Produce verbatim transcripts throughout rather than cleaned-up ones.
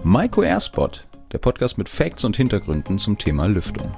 Maiko Airspot, der Podcast mit Facts und Hintergründen zum Thema Lüftung.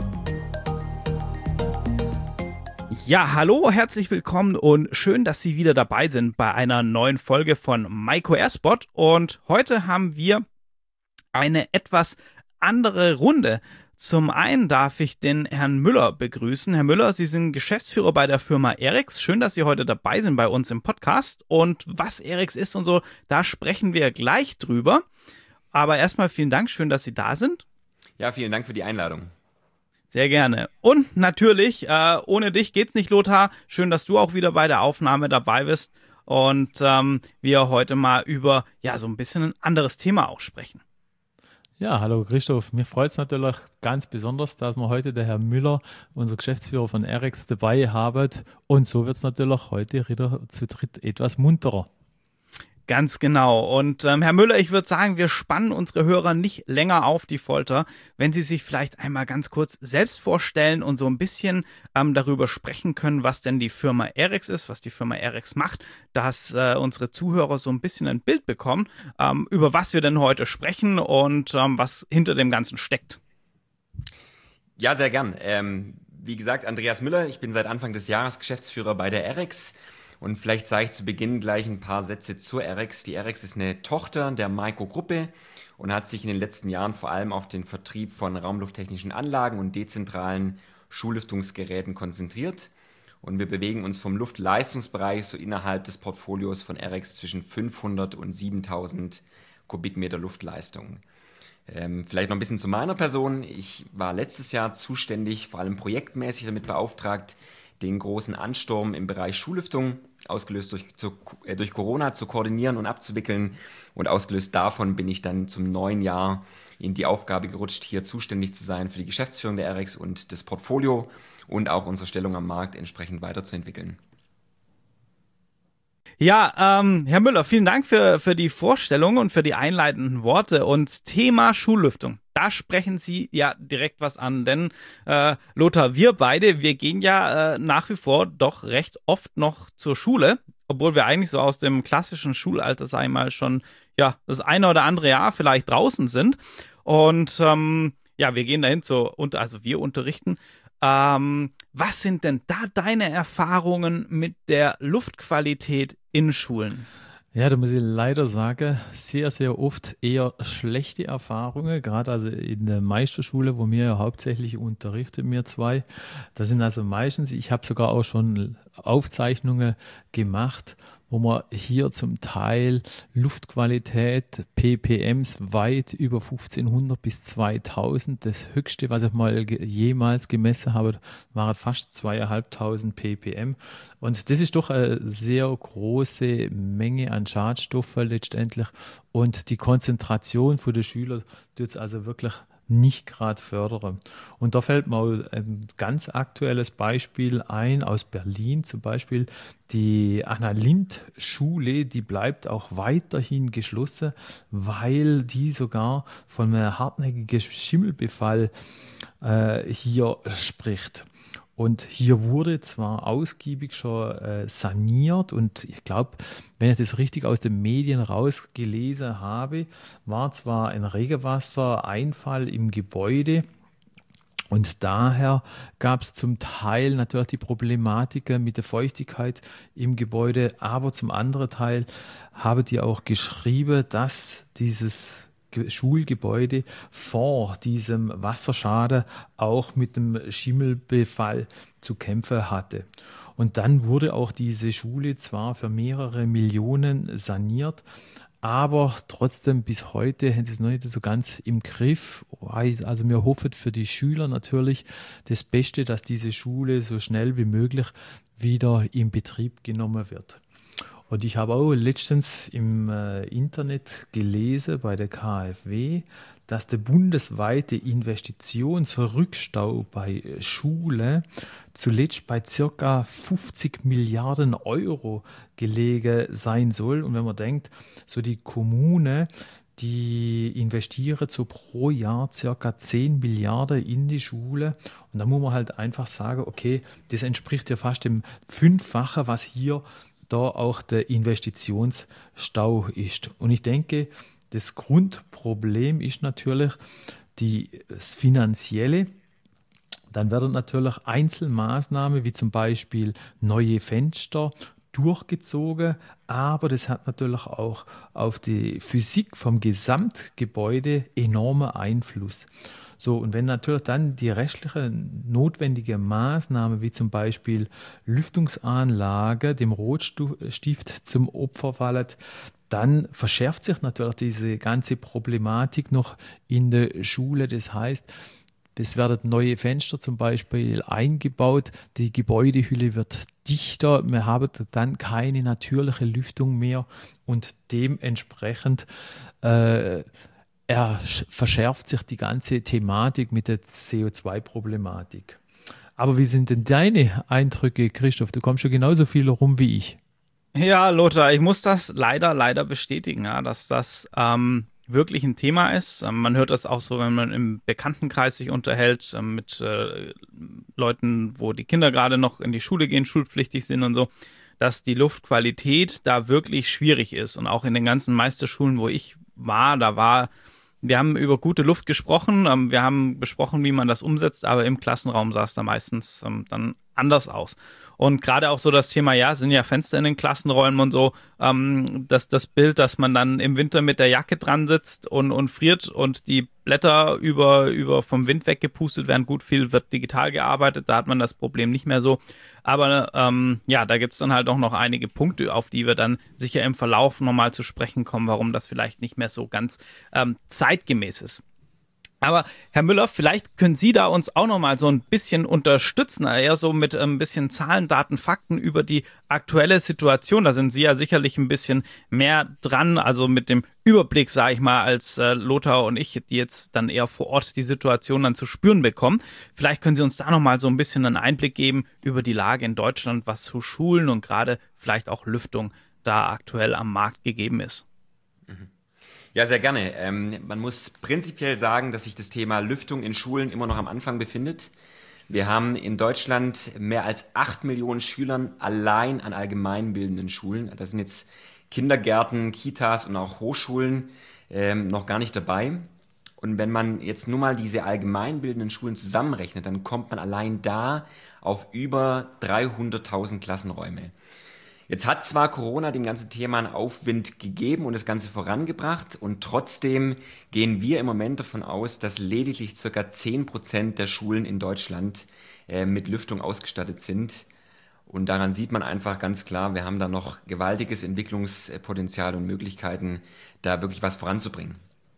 Ja, hallo, herzlich willkommen und schön, dass Sie wieder dabei sind bei einer neuen Folge von Maiko Airspot. Und heute haben wir eine etwas andere Runde. Zum einen darf ich den Herrn Müller begrüßen. Herr Müller, Sie sind Geschäftsführer bei der Firma Aerex. Schön, dass Sie heute dabei sind bei uns im Podcast. Und was Aerex ist und so, da sprechen wir gleich drüber. Aber erstmal vielen Dank, schön, dass Sie da sind. Ja, vielen Dank für die Einladung. Sehr gerne. Und natürlich, äh, ohne dich geht's nicht, Lothar. Schön, dass du auch wieder bei der Aufnahme dabei bist und ähm, wir heute mal über ja so ein bisschen ein anderes Thema auch sprechen. Ja, hallo Christoph. Mir freut es natürlich ganz besonders, dass wir heute den Herrn Müller, unser Geschäftsführer von Aerex, dabei haben. Und so wird es natürlich heute wieder zu dritt etwas munterer. Ganz genau. Und ähm, Herr Müller, ich würde sagen, wir spannen unsere Hörer nicht länger auf die Folter, wenn Sie sich vielleicht einmal ganz kurz selbst vorstellen und so ein bisschen ähm, darüber sprechen können, was denn die Firma Aerex ist, was die Firma Aerex macht, dass äh, unsere Zuhörer so ein bisschen ein Bild bekommen, ähm, über was wir denn heute sprechen und ähm, was hinter dem Ganzen steckt. Ja, sehr gern. Ähm, wie gesagt, Andreas Müller, ich bin seit Anfang des Jahres Geschäftsführer bei der Aerex. Und vielleicht sage ich zu Beginn gleich ein paar Sätze zur Aerex. Die Aerex ist eine Tochter der Maiko-Gruppe und hat sich in den letzten Jahren vor allem auf den Vertrieb von raumlufttechnischen Anlagen und dezentralen Schullüftungsgeräten konzentriert. Und wir bewegen uns vom Luftleistungsbereich so innerhalb des Portfolios von Aerex zwischen fünfhundert und siebentausend Kubikmeter Luftleistung. Ähm, vielleicht noch ein bisschen zu meiner Person. Ich war letztes Jahr zuständig, vor allem projektmäßig damit beauftragt, den großen Ansturm im Bereich Schullüftung, ausgelöst durch, zu, äh, durch Corona, zu koordinieren und abzuwickeln. Und ausgelöst davon bin ich dann zum neuen Jahr in die Aufgabe gerutscht, hier zuständig zu sein für die Geschäftsführung der Aerex und das Portfolio und auch unsere Stellung am Markt entsprechend weiterzuentwickeln. Ja, ähm, Herr Müller, vielen Dank für, für die Vorstellung und für die einleitenden Worte. Und Thema Schullüftung, da sprechen Sie ja direkt was an. Denn, äh, Lothar, wir beide, wir gehen ja äh, nach wie vor doch recht oft noch zur Schule, obwohl wir eigentlich so aus dem klassischen Schulalter, sag ich mal, schon ja das eine oder andere Jahr vielleicht draußen sind. Und ähm, ja, wir gehen dahin zu, also wir unterrichten. Ähm, was sind denn da deine Erfahrungen mit der Luftqualität in Schulen? Ja, da muss ich leider sagen, sehr, sehr oft eher schlechte Erfahrungen, gerade also in der Meisterschule, wo wir ja hauptsächlich unterrichten, wir zwei. Da sind also meistens, ich habe sogar auch schon Aufzeichnungen gemacht, wo man hier zum Teil Luftqualität, P P Ms weit über fünfzehnhundert bis zweitausend. Das höchste, was ich mal ge- jemals gemessen habe, waren fast zweitausendfünfhundert P P M. Und das ist doch eine sehr große Menge an Schadstoffen letztendlich. Und die Konzentration der Schüler tut es also wirklich nicht gerade fördern. Und da fällt mir ein ganz aktuelles Beispiel ein aus Berlin, zum Beispiel die Anna-Lindt-Schule, die bleibt auch weiterhin geschlossen, weil die sogar von einem hartnäckigen Schimmelbefall äh, hier spricht. Und hier wurde zwar ausgiebig schon äh, saniert und ich glaube, wenn ich das richtig aus den Medien rausgelesen habe, war zwar ein Regenwassereinfall im Gebäude und daher gab es zum Teil natürlich die Problematik mit der Feuchtigkeit im Gebäude, aber zum anderen Teil haben die auch geschrieben, dass dieses Schulgebäude vor diesem Wasserschaden auch mit dem Schimmelbefall zu kämpfen hatte. Und dann wurde auch diese Schule zwar für mehrere Millionen saniert, aber trotzdem bis heute haben sie es noch nicht so ganz im Griff. Also wir hoffen für die Schüler natürlich das Beste, dass diese Schule so schnell wie möglich wieder in Betrieb genommen wird. Und ich habe auch letztens im äh, Internet gelesen bei der K f W, dass der bundesweite Investitionsrückstau bei Schule zuletzt bei ca. fünfzig Milliarden Euro gelegen sein soll. Und wenn man denkt, so die Kommune, die investieren so pro Jahr ca. zehn Milliarden in die Schule. Und da muss man halt einfach sagen, okay, das entspricht ja fast dem Fünffachen, was hier da auch der Investitionsstau ist. Und ich denke, das Grundproblem ist natürlich die, das Finanzielle. Dann werden natürlich Einzelmaßnahmen wie zum Beispiel neue Fenster durchgezogen, aber das hat natürlich auch auf die Physik vom Gesamtgebäude enormen Einfluss. So, und wenn natürlich dann die restlichen notwendigen Maßnahmen wie zum Beispiel Lüftungsanlage dem Rotstift zum Opfer fallen, dann verschärft sich natürlich diese ganze Problematik noch in der Schule. Das heißt, es werden neue Fenster zum Beispiel eingebaut, die Gebäudehülle wird dichter, wir haben dann keine natürliche Lüftung mehr und dementsprechend äh, er verschärft sich die ganze Thematik mit der C O zwei Problematik. Aber wie sind denn deine Eindrücke, Christoph? Du kommst schon genauso viel rum wie ich. Ja, Lothar, ich muss das leider, leider bestätigen, ja, dass das ähm, wirklich ein Thema ist. Ähm, man hört das auch so, wenn man im Bekanntenkreis sich unterhält ähm, mit äh, Leuten, wo die Kinder gerade noch in die Schule gehen, schulpflichtig sind und so, dass die Luftqualität da wirklich schwierig ist. Und auch in den ganzen Meisterschulen, wo ich war, da war Wir haben über gute Luft gesprochen, ähm, wir haben besprochen, wie man das umsetzt, aber im Klassenraum sah es da meistens ähm, dann anders aus. Und gerade auch so das Thema, ja, sind ja Fenster in den Klassenräumen und so, ähm, das, das Bild, dass man dann im Winter mit der Jacke dran sitzt und, und friert und die Blätter über, über vom Wind weggepustet werden. Gut, viel wird digital gearbeitet, da hat man das Problem nicht mehr so. Aber ähm, ja, da gibt es dann halt auch noch einige Punkte, auf die wir dann sicher im Verlauf nochmal zu sprechen kommen, warum das vielleicht nicht mehr so ganz ähm, zeitgemäß ist. Aber Herr Müller, vielleicht können Sie da uns auch noch mal so ein bisschen unterstützen, eher so mit ein bisschen Zahlen, Daten, Fakten über die aktuelle Situation. Da sind Sie ja sicherlich ein bisschen mehr dran, also mit dem Überblick, sage ich mal, als äh, Lothar und ich, die jetzt dann eher vor Ort die Situation dann zu spüren bekommen. Vielleicht können Sie uns da noch mal so ein bisschen einen Einblick geben über die Lage in Deutschland, was zu Schulen und gerade vielleicht auch Lüftung da aktuell am Markt gegeben ist. Mhm. Ja, sehr gerne. Ähm, man muss prinzipiell sagen, dass sich das Thema Lüftung in Schulen immer noch am Anfang befindet. Wir haben in Deutschland mehr als acht Millionen Schülern allein an allgemeinbildenden Schulen. Das sind jetzt Kindergärten, Kitas und auch Hochschulen ähm, noch gar nicht dabei. Und wenn man jetzt nur mal diese allgemeinbildenden Schulen zusammenrechnet, dann kommt man allein da auf über dreihunderttausend Klassenräume. Jetzt hat zwar Corona dem ganzen Thema einen Aufwind gegeben und das Ganze vorangebracht und trotzdem gehen wir im Moment davon aus, dass lediglich ca. zehn Prozent der Schulen in Deutschland äh, mit Lüftung ausgestattet sind. Und daran sieht man einfach ganz klar, wir haben da noch gewaltiges Entwicklungspotenzial und Möglichkeiten, da wirklich was voranzubringen.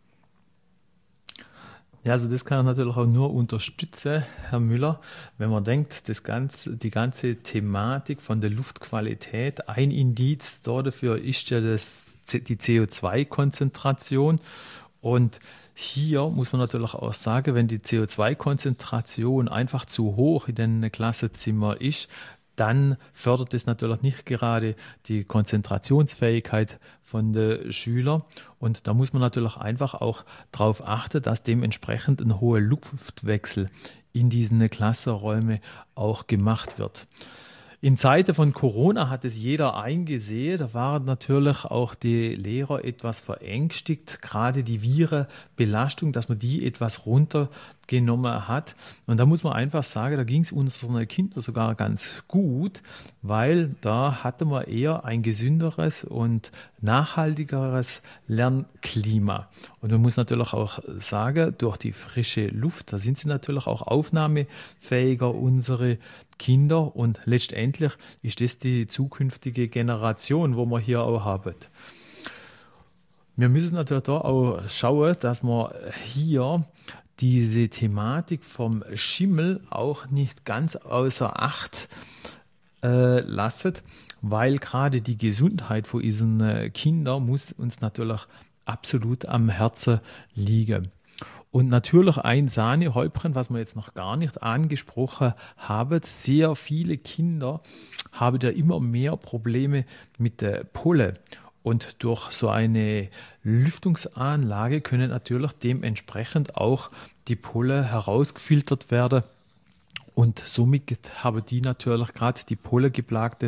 Ja, also das kann ich natürlich auch nur unterstützen, Herr Müller, wenn man denkt, das ganze, die ganze Thematik von der Luftqualität, ein Indiz dafür ist ja das, die C O zwei Konzentration. Und hier muss man natürlich auch sagen, wenn die C O zwei Konzentration einfach zu hoch in den Klassenzimmer ist, dann fördert es natürlich nicht gerade die Konzentrationsfähigkeit von den Schülern. Und da muss man natürlich einfach auch darauf achten, dass dementsprechend ein hoher Luftwechsel in diesen Klassenräumen auch gemacht wird. In Zeiten von Corona hat es jeder eingesehen, da waren natürlich auch die Lehrer etwas verängstigt, gerade die Virenbelastung, dass man die etwas runtergenommen hat. Und da muss man einfach sagen, da ging es unseren Kindern sogar ganz gut, weil da hatte man eher ein gesünderes und nachhaltigeres Lernklima. Und man muss natürlich auch sagen, durch die frische Luft, da sind sie natürlich auch aufnahmefähiger, unsere Kinder, und letztendlich ist das die zukünftige Generation, wo wir hier auch haben. Wir müssen natürlich da auch schauen, dass wir hier diese Thematik vom Schimmel auch nicht ganz außer Acht äh, lassen, weil gerade die Gesundheit von unseren äh, Kindern muss uns natürlich absolut am Herzen liegen. Und natürlich ein Sahnehäubchen, was wir jetzt noch gar nicht angesprochen haben. Sehr viele Kinder haben ja immer mehr Probleme mit der Pollen. Und durch so eine Lüftungsanlage können natürlich dementsprechend auch die Pollen herausgefiltert werden. Und somit haben die natürlich gerade die pollengeplagte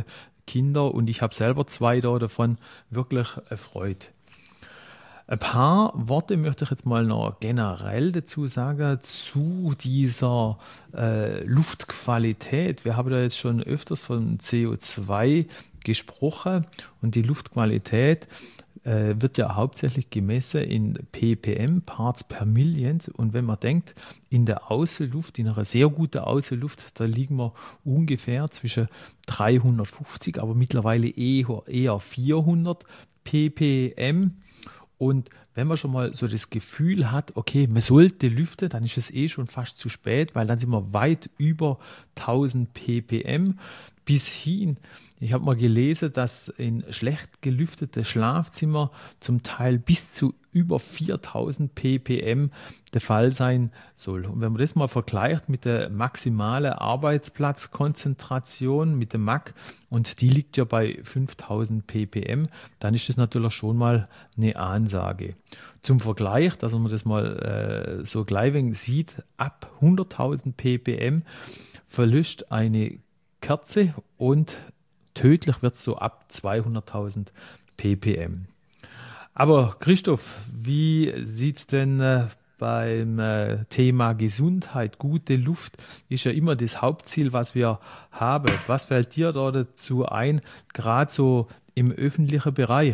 Kinder und ich habe selber zwei da davon wirklich erfreut. Ein paar Worte möchte ich jetzt mal noch generell dazu sagen, zu dieser äh, Luftqualität. Wir haben da jetzt schon öfters von C O zwei gesprochen und die Luftqualität äh, wird ja hauptsächlich gemessen in ppm, Parts per Million. Und wenn man denkt, in der Außenluft, in einer sehr guten Außenluft, da liegen wir ungefähr zwischen dreihundertfünfzig, aber mittlerweile eher, eher vierhundert ppm. Und wenn man schon mal so das Gefühl hat, okay, man sollte lüften, dann ist es eh schon fast zu spät, weil dann sind wir weit über tausend ppm bis hin. Ich habe mal gelesen, dass in schlecht gelüftete Schlafzimmer zum Teil bis zu über viertausend ppm der Fall sein soll. Und wenn man das mal vergleicht mit der maximalen Arbeitsplatzkonzentration, mit dem M A C, und die liegt ja bei fünftausend ppm, dann ist das natürlich schon mal eine Ansage. Zum Vergleich, dass man das mal äh, so gleich sieht, ab hunderttausend ppm verlöscht eine Kerze und tödlich wird es so ab zweihunderttausend ppm. Aber Christoph, wie sieht es denn äh, beim äh, Thema Gesundheit, gute Luft, ist ja immer das Hauptziel, was wir haben. Was fällt dir da dazu ein, gerade so im öffentlichen Bereich?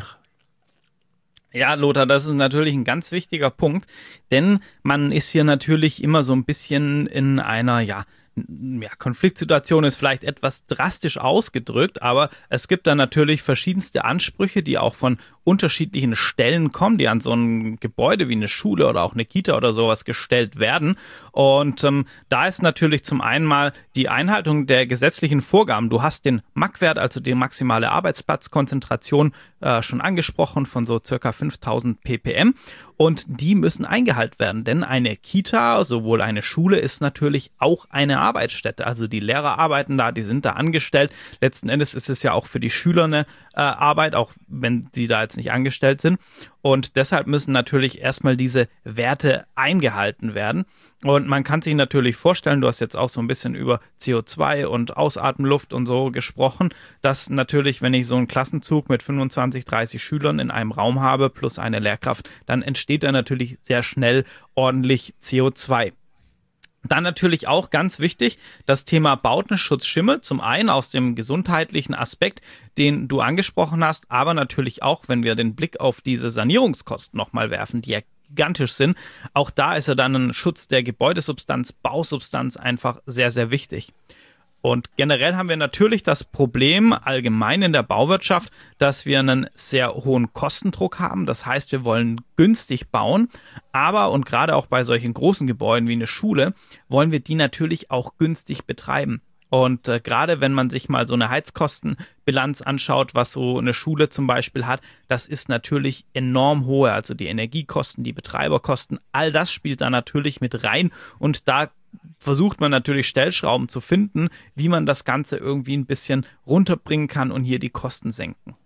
Ja, Lothar, das ist natürlich ein ganz wichtiger Punkt, denn man ist hier natürlich immer so ein bisschen in einer, ja, Ja, Konfliktsituation ist vielleicht etwas drastisch ausgedrückt, aber es gibt da natürlich verschiedenste Ansprüche, die auch von unterschiedlichen Stellen kommen, die an so ein Gebäude wie eine Schule oder auch eine Kita oder sowas gestellt werden. Und ähm, da ist natürlich zum einen mal die Einhaltung der gesetzlichen Vorgaben. Du hast den M A C-Wert, also die maximale Arbeitsplatzkonzentration, äh, schon angesprochen von so circa fünftausend ppm. Und die müssen eingehalten werden, denn eine Kita, sowohl eine Schule, ist natürlich auch eine Arbeitsstätte. Also die Lehrer arbeiten da, die sind da angestellt. Letzten Endes ist es ja auch für die Schüler eine äh, Arbeit, auch wenn sie da jetzt nicht angestellt sind. Und deshalb müssen natürlich erstmal diese Werte eingehalten werden. Und man kann sich natürlich vorstellen, du hast jetzt auch so ein bisschen über C O zwei und Ausatemluft und so gesprochen, dass natürlich, wenn ich so einen Klassenzug mit fünfundzwanzig, dreißig Schülern in einem Raum habe, plus eine Lehrkraft, dann entsteht da natürlich sehr schnell ordentlich C O zwei. Dann natürlich auch ganz wichtig, das Thema Bautenschutz Schimmel, zum einen aus dem gesundheitlichen Aspekt, den du angesprochen hast, aber natürlich auch, wenn wir den Blick auf diese Sanierungskosten nochmal werfen, die ja gigantisch sind, auch da ist ja dann ein Schutz der Gebäudesubstanz, Bausubstanz einfach sehr, sehr wichtig. Und generell haben wir natürlich das Problem allgemein in der Bauwirtschaft, dass wir einen sehr hohen Kostendruck haben. Das heißt, wir wollen günstig bauen, aber und gerade auch bei solchen großen Gebäuden wie eine Schule, wollen wir die natürlich auch günstig betreiben. Und äh, gerade wenn man sich mal so eine Heizkostenbilanz anschaut, was so eine Schule zum Beispiel hat, das ist natürlich enorm hohe. Also die Energiekosten, die Betreiberkosten, all das spielt da natürlich mit rein. Und da versucht man natürlich Stellschrauben zu finden, wie man das Ganze irgendwie ein bisschen runterbringen kann und hier die Kosten senken.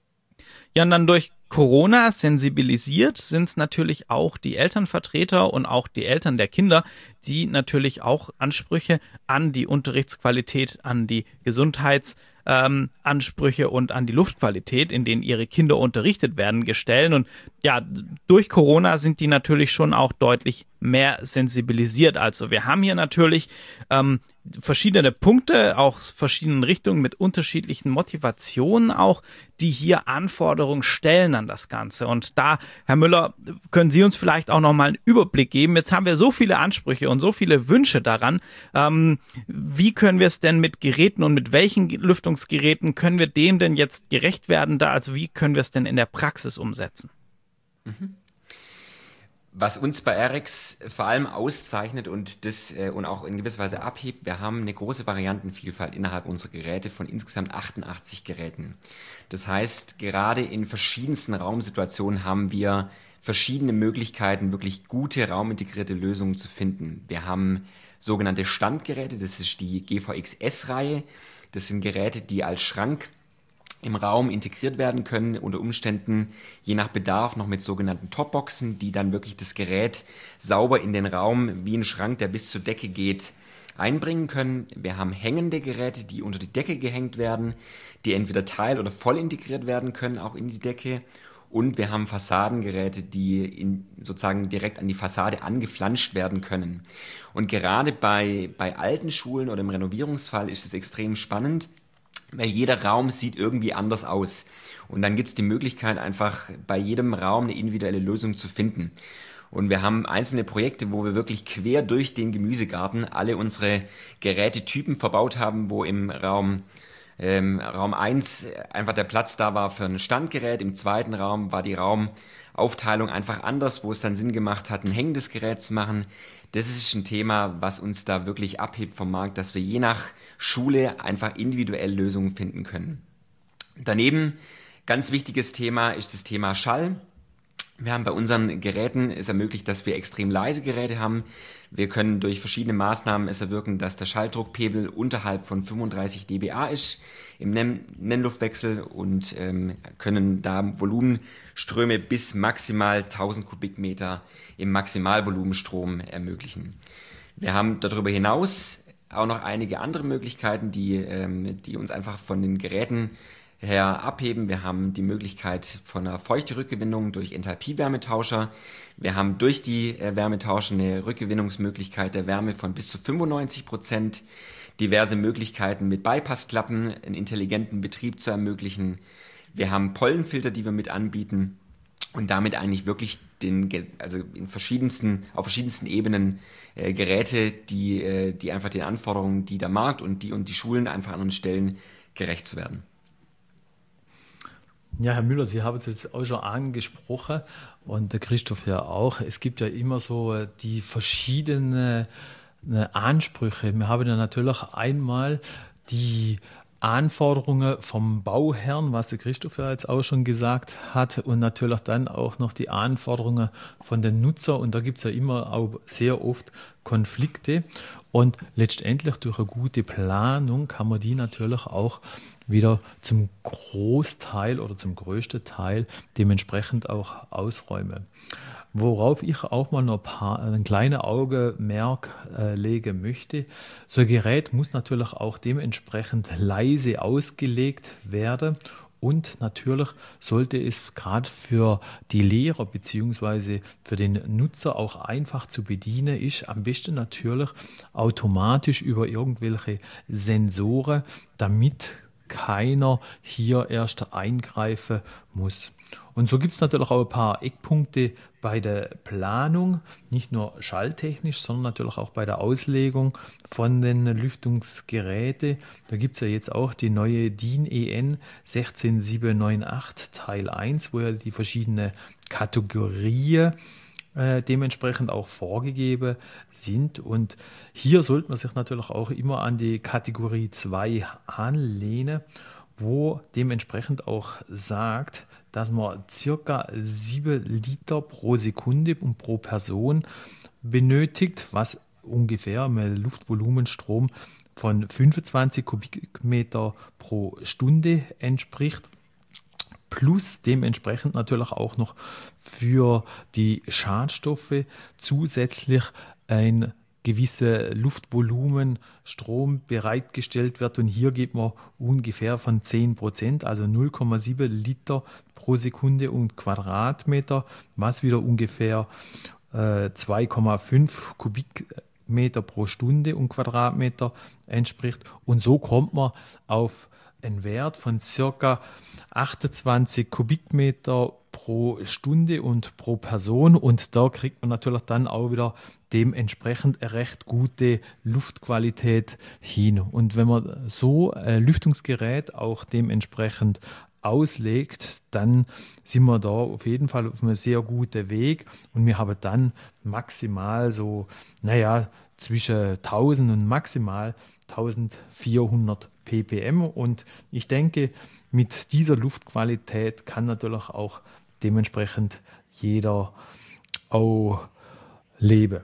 Ja, und dann durch Corona sensibilisiert sind es natürlich auch die Elternvertreter und auch die Eltern der Kinder, die natürlich auch Ansprüche an die Unterrichtsqualität, an die Gesundheitsansprüche ähm, und an die Luftqualität, in denen ihre Kinder unterrichtet werden, gestellt. Und ja, durch Corona sind die natürlich schon auch deutlich mehr sensibilisiert. Also wir haben hier natürlich ähm, verschiedene Punkte, auch verschiedenen Richtungen mit unterschiedlichen Motivationen auch, die hier Anforderungen stellen an das Ganze. Und da, Herr Müller, können Sie uns vielleicht auch nochmal einen Überblick geben. Jetzt haben wir so viele Ansprüche und so viele Wünsche daran. Ähm, wie können wir es denn mit Geräten und mit welchen Lüftungsgeräten können wir dem denn jetzt gerecht werden da? Also wie können wir es denn in der Praxis umsetzen? Mhm. Was uns bei Aerex vor allem auszeichnet und das äh, und auch in gewisser Weise abhebt, wir haben eine große Variantenvielfalt innerhalb unserer Geräte von insgesamt achtundachtzig Geräten. Das heißt, gerade in verschiedensten Raumsituationen haben wir verschiedene Möglichkeiten, wirklich gute raumintegrierte Lösungen zu finden. Wir haben sogenannte Standgeräte, das ist die G V X S-Reihe. Das sind Geräte, die als Schrank im Raum integriert werden können, unter Umständen je nach Bedarf noch mit sogenannten Topboxen, die dann wirklich das Gerät sauber in den Raum wie ein Schrank, der bis zur Decke geht, einbringen können. Wir haben hängende Geräte, die unter die Decke gehängt werden, die entweder teil- oder voll integriert werden können, auch in die Decke. Und wir haben Fassadengeräte, die in, sozusagen direkt an die Fassade angeflanscht werden können. Und gerade bei, bei alten Schulen oder im Renovierungsfall ist es extrem spannend, weil jeder Raum sieht irgendwie anders aus. Und dann gibt es die Möglichkeit, einfach bei jedem Raum eine individuelle Lösung zu finden. Und wir haben einzelne Projekte, wo wir wirklich quer durch den Gemüsegarten alle unsere Gerätetypen verbaut haben, wo im Raum Ähm, Raum eins einfach der Platz da war für ein Standgerät, im zweiten Raum war die Raumaufteilung einfach anders, wo es dann Sinn gemacht hat, ein hängendes Gerät zu machen. Das ist ein Thema, was uns da wirklich abhebt vom Markt, dass wir je nach Schule einfach individuell Lösungen finden können. Daneben, ganz wichtiges Thema ist das Thema Schall. Wir haben bei unseren Geräten es ermöglicht, dass wir extrem leise Geräte haben. Wir können durch verschiedene Maßnahmen es erwirken, dass der Schalldruckpegel unterhalb von fünfunddreißig dBA ist im Nennluftwechsel und ähm, können da Volumenströme bis maximal tausend Kubikmeter im Maximalvolumenstrom ermöglichen. Wir haben darüber hinaus auch noch einige andere Möglichkeiten, die, ähm, die uns einfach von den Geräten her abheben. Wir haben die Möglichkeit von einer Feuchterückgewinnung durch Enthalpie-Wärmetauscher. Wir haben durch die äh, Wärmetauscher eine Rückgewinnungsmöglichkeit der Wärme von bis zu fünfundneunzig Prozent. Diverse Möglichkeiten mit Bypassklappen, einen intelligenten Betrieb zu ermöglichen. Wir haben Pollenfilter, die wir mit anbieten und damit eigentlich wirklich den, also in verschiedensten, auf verschiedensten Ebenen äh, Geräte, die, äh, die einfach den Anforderungen, die der Markt und die und die Schulen einfach an uns stellen, gerecht zu werden. Ja, Herr Müller, Sie haben es jetzt auch schon angesprochen und der Christoph ja auch. Es gibt ja immer so die verschiedenen Ansprüche. Wir haben ja natürlich einmal die Anforderungen vom Bauherrn, was der Christoph ja jetzt auch schon gesagt hat, und natürlich dann auch noch die Anforderungen von den Nutzern. Und da gibt es ja immer auch sehr oft Konflikte. Und letztendlich durch eine gute Planung kann man die natürlich auch wieder zum Großteil oder zum größten Teil dementsprechend auch ausräumen. Worauf ich auch mal noch ein, paar, ein kleines Augenmerk äh, legen möchte, so ein Gerät muss natürlich auch dementsprechend leise ausgelegt werden und natürlich sollte es gerade für die Lehrer bzw. für den Nutzer auch einfach zu bedienen ist, am besten natürlich automatisch über irgendwelche Sensoren, damit keiner hier erst eingreifen muss. Und so gibt es natürlich auch ein paar Eckpunkte bei der Planung, nicht nur schalltechnisch, sondern natürlich auch bei der Auslegung von den Lüftungsgeräten. Da gibt es ja jetzt auch die neue D I N E N sechzehn sieben neun acht Teil eins, wo ja die verschiedenen Kategorien äh, dementsprechend auch vorgegeben sind. Und hier sollte man sich natürlich auch immer an die Kategorie zwei anlehnen, wo dementsprechend auch sagt, dass man circa sieben Liter pro Sekunde und pro Person benötigt, was ungefähr einem Luftvolumenstrom von fünfundzwanzig Kubikmeter pro Stunde entspricht. Plus dementsprechend natürlich auch noch für die Schadstoffe zusätzlich ein gewisse Luftvolumen Strom bereitgestellt wird. Und hier geht man ungefähr von zehn Prozent, also null Komma sieben Liter pro Sekunde und Quadratmeter, was wieder ungefähr äh, zwei Komma fünf Kubikmeter pro Stunde und Quadratmeter entspricht. Und so kommt man auf einen Wert von ca. achtundzwanzig Kubikmeter pro Stunde und pro Person, und da kriegt man natürlich dann auch wieder dementsprechend eine recht gute Luftqualität hin. Und wenn man so ein Lüftungsgerät auch dementsprechend auslegt, dann sind wir da auf jeden Fall auf einem sehr guten Weg und wir haben dann maximal so, naja, zwischen tausend und maximal eintausendvierhundert ppm, und ich denke, mit dieser Luftqualität kann natürlich auch dementsprechend jeder auch leben.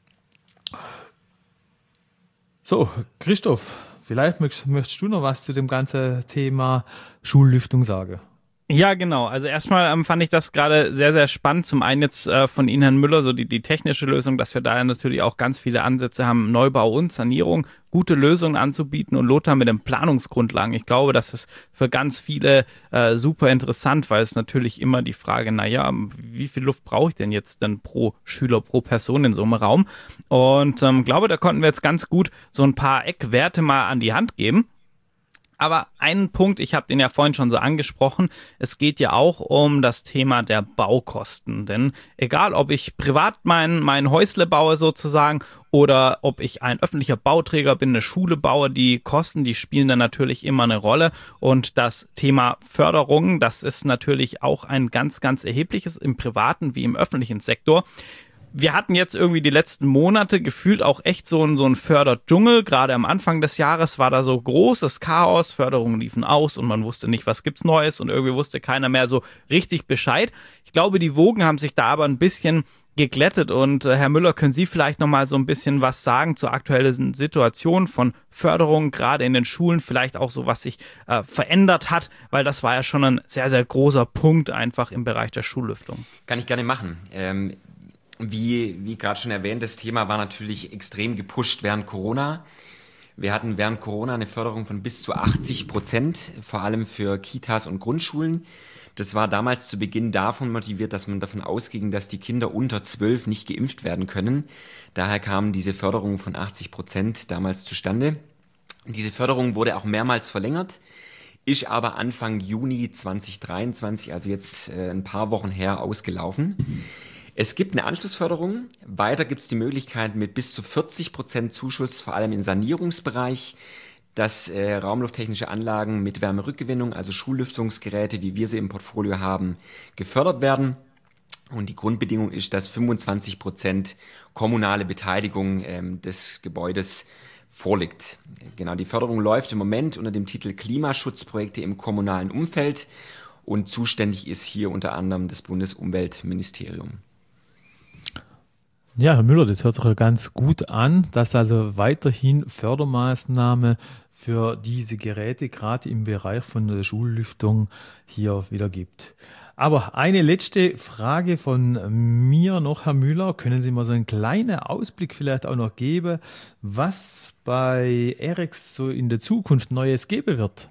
So, Christoph, vielleicht möchtest, möchtest du noch was zu dem ganzen Thema Schullüftung sagen? Ja, genau. Also erstmal ähm, fand ich das gerade sehr, sehr spannend. Zum einen jetzt äh, von Ihnen, Herrn Müller, so die, die technische Lösung, dass wir da natürlich auch ganz viele Ansätze haben, Neubau und Sanierung, gute Lösungen anzubieten, und Lothar mit den Planungsgrundlagen. Ich glaube, das ist für ganz viele äh, super interessant, weil es natürlich immer die Frage, naja, wie viel Luft brauche ich denn jetzt dann pro Schüler, pro Person in so einem Raum? Und ähm, glaube, da konnten wir jetzt ganz gut so ein paar Eckwerte mal an die Hand geben. Aber einen Punkt, ich habe den ja vorhin schon so angesprochen, es geht ja auch um das Thema der Baukosten. Denn egal, ob ich privat mein, mein Häusle baue sozusagen oder ob ich ein öffentlicher Bauträger bin, eine Schule baue, die Kosten, die spielen dann natürlich immer eine Rolle. Und das Thema Förderung, das ist natürlich auch ein ganz, ganz erhebliches im privaten wie im öffentlichen Sektor. Wir hatten jetzt irgendwie die letzten Monate gefühlt auch echt so ein, so ein Förderdschungel. Gerade am Anfang des Jahres war da so großes Chaos. Förderungen liefen aus und man wusste nicht, was gibt's Neues, und irgendwie wusste keiner mehr so richtig Bescheid. Ich glaube, die Wogen haben sich da aber ein bisschen geglättet, und äh, Herr Müller, können Sie vielleicht noch mal so ein bisschen was sagen zur aktuellen Situation von Förderung, gerade in den Schulen, vielleicht auch so, was sich äh, verändert hat, weil das war ja schon ein sehr, sehr großer Punkt einfach im Bereich der Schullüftung. Kann ich gerne machen. Ähm Wie, wie gerade schon erwähnt, das Thema war natürlich extrem gepusht während Corona. Wir hatten während Corona eine Förderung von bis zu achtzig Prozent, vor allem für Kitas und Grundschulen. Das war damals zu Beginn davon motiviert, dass man davon ausging, dass die Kinder unter zwölf nicht geimpft werden können. Daher kam diese Förderung von achtzig Prozent damals zustande. Diese Förderung wurde auch mehrmals verlängert, ist aber Anfang Juni zweitausenddreiundzwanzig, also jetzt äh, ein paar Wochen her, ausgelaufen. Es gibt eine Anschlussförderung. Weiter gibt es die Möglichkeit mit bis zu vierzig Prozent Zuschuss, vor allem im Sanierungsbereich, dass äh, raumlufttechnische Anlagen mit Wärmerückgewinnung, also Schullüftungsgeräte, wie wir sie im Portfolio haben, gefördert werden. Und die Grundbedingung ist, dass fünfundzwanzig Prozent kommunale Beteiligung ähm, des Gebäudes vorliegt. Genau, die Förderung läuft im Moment unter dem Titel Klimaschutzprojekte im kommunalen Umfeld, und zuständig ist hier unter anderem das Bundesumweltministerium. Ja, Herr Müller, das hört sich ganz gut an, dass also weiterhin Fördermaßnahmen für diese Geräte gerade im Bereich von der Schullüftung hier wieder gibt. Aber eine letzte Frage von mir noch, Herr Müller. Können Sie mal so einen kleinen Ausblick vielleicht auch noch geben, was bei Aerex so in der Zukunft Neues geben wird?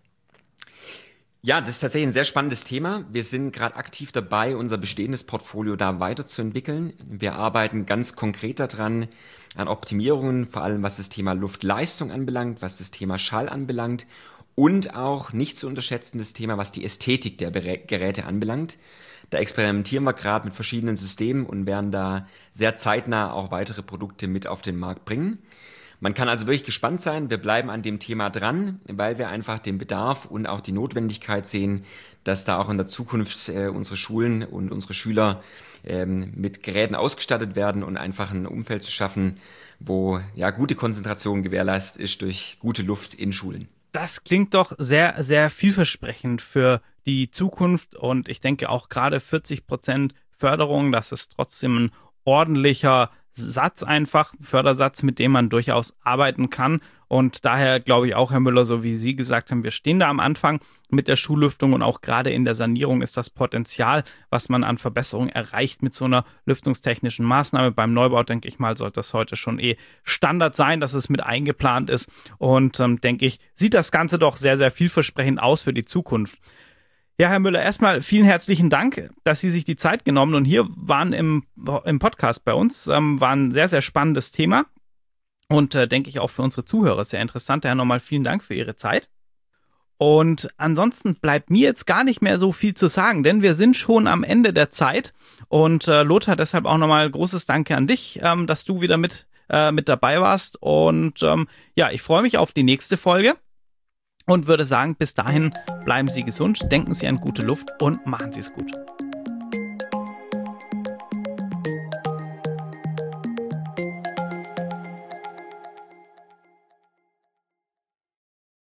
Ja, das ist tatsächlich ein sehr spannendes Thema. Wir sind gerade aktiv dabei, unser bestehendes Portfolio da weiterzuentwickeln. Wir arbeiten ganz konkret daran, an Optimierungen, vor allem was das Thema Luftleistung anbelangt, was das Thema Schall anbelangt und auch nicht zu unterschätzen das Thema, was die Ästhetik der Geräte anbelangt. Da experimentieren wir gerade mit verschiedenen Systemen und werden da sehr zeitnah auch weitere Produkte mit auf den Markt bringen. Man kann also wirklich gespannt sein. Wir bleiben an dem Thema dran, weil wir einfach den Bedarf und auch die Notwendigkeit sehen, dass da auch in der Zukunft äh, unsere Schulen und unsere Schüler ähm, mit Geräten ausgestattet werden und einfach ein Umfeld zu schaffen, wo ja gute Konzentration gewährleistet ist durch gute Luft in Schulen. Das klingt doch sehr, sehr vielversprechend für die Zukunft, und ich denke auch gerade vierzig Prozent Förderung, das ist trotzdem ein ordentlicher Satz einfach, Fördersatz, mit dem man durchaus arbeiten kann. Und daher glaube ich auch, Herr Müller, so wie Sie gesagt haben, wir stehen da am Anfang mit der Schullüftung, und auch gerade in der Sanierung ist das Potenzial, was man an Verbesserungen erreicht mit so einer lüftungstechnischen Maßnahme. Beim Neubau, denke ich mal, sollte das heute schon eh Standard sein, dass es mit eingeplant ist. Und ähm, denke ich, sieht das Ganze doch sehr, sehr vielversprechend aus für die Zukunft. Ja, Herr Müller, erstmal vielen herzlichen Dank, dass Sie sich die Zeit genommen und hier waren im, im Podcast bei uns. Ähm, war ein sehr, sehr spannendes Thema und äh, denke ich auch für unsere Zuhörer sehr interessant. Daher nochmal vielen Dank für Ihre Zeit. Und ansonsten bleibt mir jetzt gar nicht mehr so viel zu sagen, denn wir sind schon am Ende der Zeit. Und äh, Lothar, deshalb auch nochmal großes Danke an dich, ähm, dass du wieder mit, äh, mit dabei warst. Und ähm, ja, ich freue mich auf die nächste Folge. Und würde sagen, bis dahin bleiben Sie gesund, denken Sie an gute Luft und machen Sie es gut.